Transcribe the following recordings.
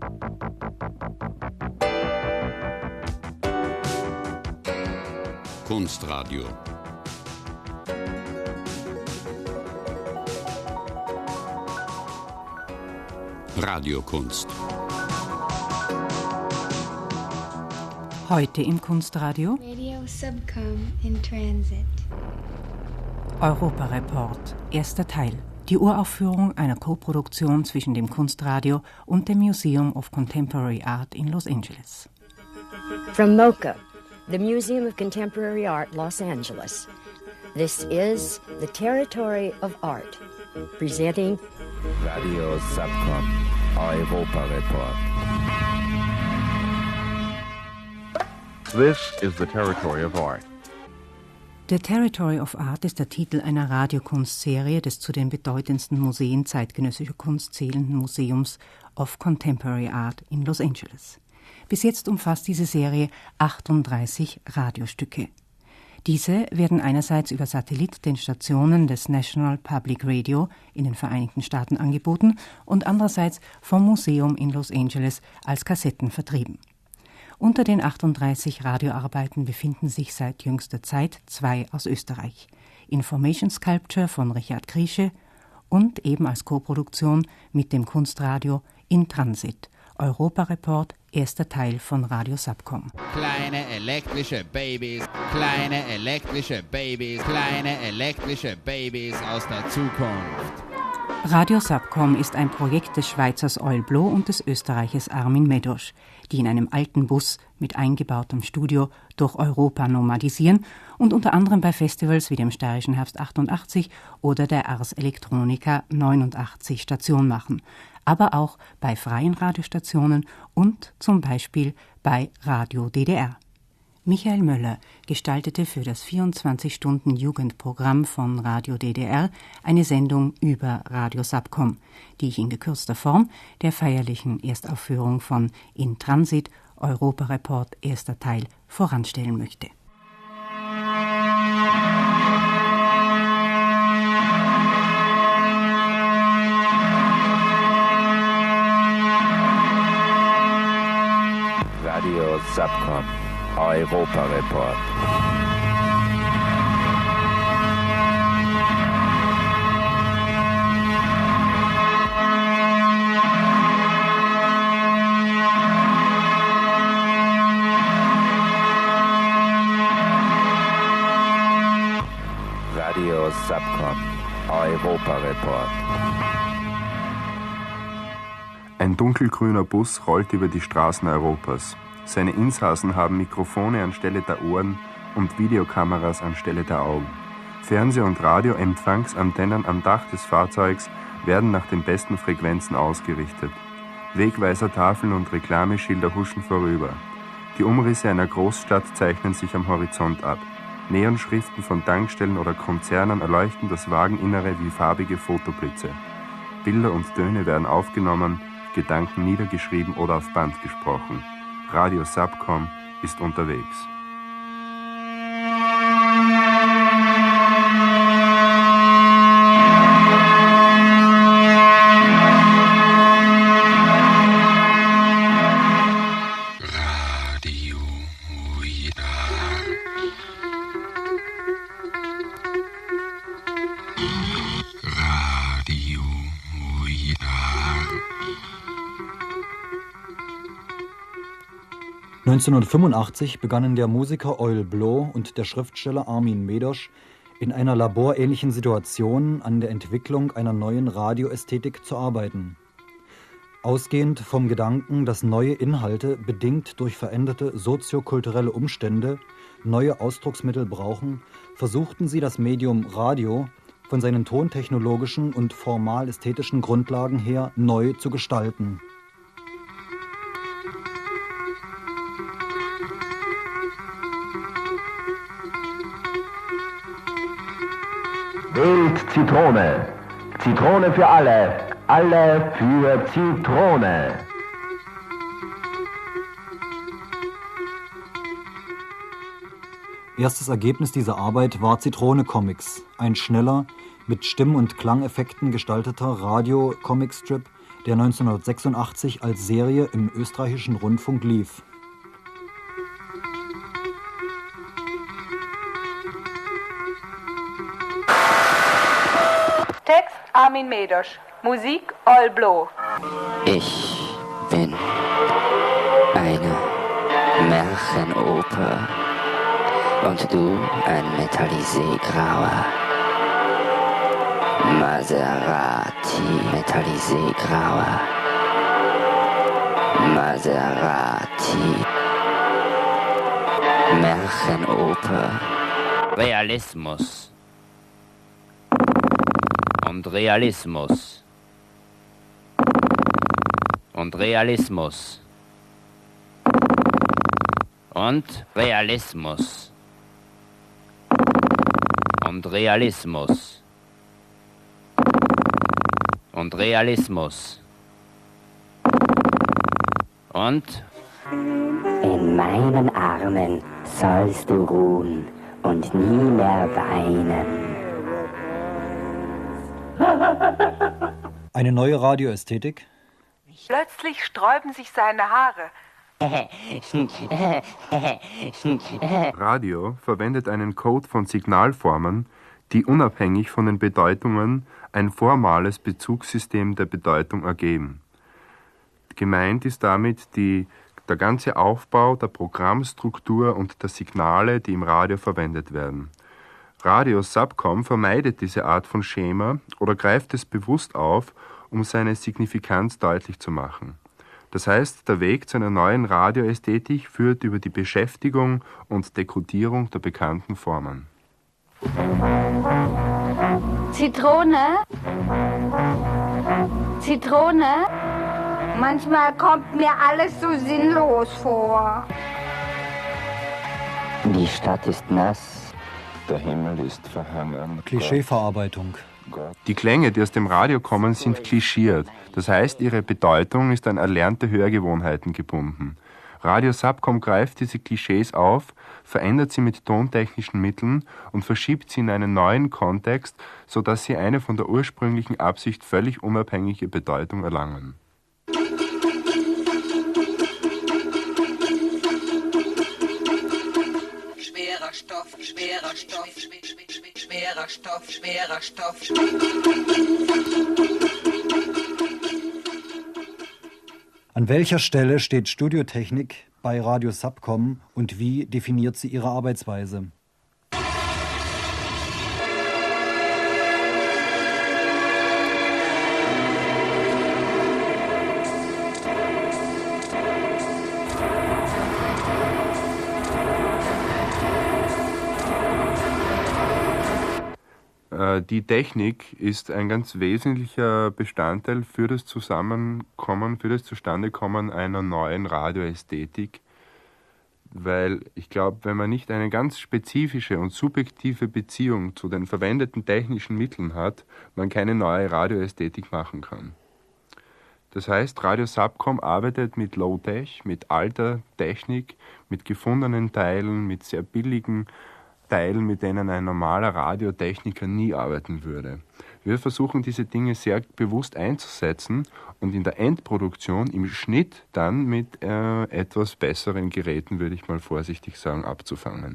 Kunstradio. Radiokunst. Heute im Kunstradio Radio Subcom in Transit. Europa-Report, erster Teil. Die Uraufführung einer Koproduktion zwischen dem Kunstradio und dem Museum of Contemporary Art in Los Angeles. From MoCA, the Museum of Contemporary Art, Los Angeles. This is the Territory of Art, presenting Radio Subcom, Europa-Report. This is the Territory of Art. The Territory of Art ist der Titel einer Radiokunstserie des zu den bedeutendsten Museen zeitgenössischer Kunst zählenden Museums of Contemporary Art in Los Angeles. Bis jetzt umfasst diese Serie 38 Radiostücke. Diese werden einerseits über Satellit den Stationen des National Public Radio in den Vereinigten Staaten angeboten und andererseits vom Museum in Los Angeles als Kassetten vertrieben. Unter den 38 Radioarbeiten befinden sich seit jüngster Zeit 2 aus Österreich. Information Sculpture von Richard Kriesche und eben als Koproduktion mit dem Kunstradio In Transit. Europa-Report, erster Teil von Radio Subcom. Kleine elektrische Babys, kleine elektrische Babys, kleine elektrische Babys aus der Zukunft. Radio Subcom ist ein Projekt des Schweizers Oil Blo und des Österreichers Armin Medosch, die in einem alten Bus mit eingebautem Studio durch Europa nomadisieren und unter anderem bei Festivals wie dem Steirischen Herbst 88 oder der Ars Electronica 89 Station machen, aber auch bei freien Radiostationen und zum Beispiel bei Radio DDR. Michael Möller gestaltete für das 24-Stunden-Jugendprogramm von Radio DDR eine Sendung über Radio Subcom, die ich in gekürzter Form der feierlichen Erstaufführung von In Transit, Europa-Report, erster Teil, voranstellen möchte. Radio Subcom, Europa-Report. Radio Subcom, Europa-Report. Ein dunkelgrüner Bus rollt über die Straßen Europas. Seine Insassen haben Mikrofone anstelle der Ohren und Videokameras anstelle der Augen. Fernseh- und Radioempfangsantennen am Dach des Fahrzeugs werden nach den besten Frequenzen ausgerichtet. Wegweisertafeln und Reklameschilder huschen vorüber. Die Umrisse einer Großstadt zeichnen sich am Horizont ab. Neonschriften von Tankstellen oder Konzernen erleuchten das Wageninnere wie farbige Fotoblitze. Bilder und Töne werden aufgenommen, Gedanken niedergeschrieben oder auf Band gesprochen. Radio Subcom ist unterwegs. Radio 1985 begannen der Musiker Oil Blo und der Schriftsteller Armin Medosch in einer laborähnlichen Situation an der Entwicklung einer neuen Radioästhetik zu arbeiten. Ausgehend vom Gedanken, dass neue Inhalte bedingt durch veränderte soziokulturelle Umstände neue Ausdrucksmittel brauchen, versuchten sie das Medium Radio von seinen tontechnologischen und formal-ästhetischen Grundlagen her neu zu gestalten. Wählt Zitrone. Zitrone für alle. Alle für Zitrone. Erstes Ergebnis dieser Arbeit war Zitrone Comics, ein schneller, mit Stimm- und Klangeffekten gestalteter Radio-Comic-Strip, der 1986 als Serie im österreichischen Rundfunk lief. Text Armin Medosch, Musik Oil Blow. Ich bin eine Märchenoper und du ein Metallisé-Grauer. Maserati, Metallisé-Grauer. Maserati. Märchenoper. Realismus. Und Realismus. Und Realismus. Und Realismus. Und Realismus. Und Realismus. Und in meinen Armen sollst du ruhen und nie mehr weinen. Eine neue Radioästhetik? Plötzlich sträuben sich seine Haare. Radio verwendet einen Code von Signalformen, die unabhängig von den Bedeutungen ein formales Bezugssystem der Bedeutung ergeben. Gemeint ist damit der ganze Aufbau der Programmstruktur und der Signale, die im Radio verwendet werden. Radio Subcom vermeidet diese Art von Schema oder greift es bewusst auf, um seine Signifikanz deutlich zu machen. Das heißt, der Weg zu einer neuen Radioästhetik führt über die Beschäftigung und Dekodierung der bekannten Formen. Zitrone? Zitrone? Manchmal kommt mir alles so sinnlos vor. Die Stadt ist nass. Der Himmel ist verhangen. Klischeeverarbeitung. Die Klänge, die aus dem Radio kommen, sind klischiert. Das heißt, ihre Bedeutung ist an erlernte Hörgewohnheiten gebunden. Radio Subcom greift diese Klischees auf, verändert sie mit tontechnischen Mitteln und verschiebt sie in einen neuen Kontext, sodass sie eine von der ursprünglichen Absicht völlig unabhängige Bedeutung erlangen. Schwerer Stoff, schwerer Stoff, schwerer Stoff, schwerer Stoff. An welcher Stelle steht Studiotechnik bei Radio Subcom und wie definiert sie ihre Arbeitsweise? Die Technik ist ein ganz wesentlicher Bestandteil für das Zusammenkommen, für das Zustandekommen einer neuen Radioästhetik, weil ich glaube, wenn man nicht eine ganz spezifische und subjektive Beziehung zu den verwendeten technischen Mitteln hat, man keine neue Radioästhetik machen kann. Das heißt, Radio Subcom arbeitet mit Low-Tech, mit alter Technik, mit gefundenen Teilen, mit sehr billigen Teilen, mit denen ein normaler Radiotechniker nie arbeiten würde. Wir versuchen diese Dinge sehr bewusst einzusetzen und in der Endproduktion im Schnitt dann mit etwas besseren Geräten, würde ich mal vorsichtig sagen, abzufangen.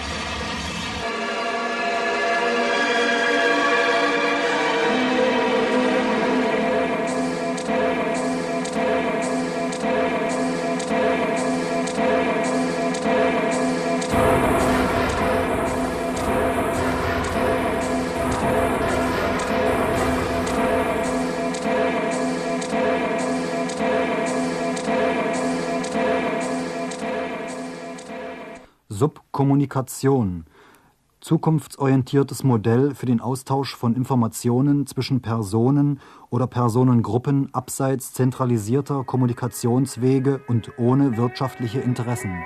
Subkommunikation. Zukunftsorientiertes Modell für den Austausch von Informationen zwischen Personen oder Personengruppen abseits zentralisierter Kommunikationswege und ohne wirtschaftliche Interessen.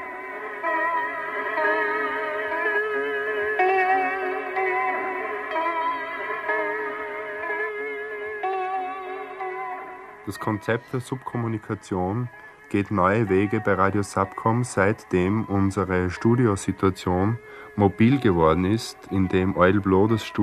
Das Konzept der Subkommunikation geht neue Wege bei Radio Subcom, seitdem unsere Studiosituation mobil geworden ist, indem Oil Blow das Studio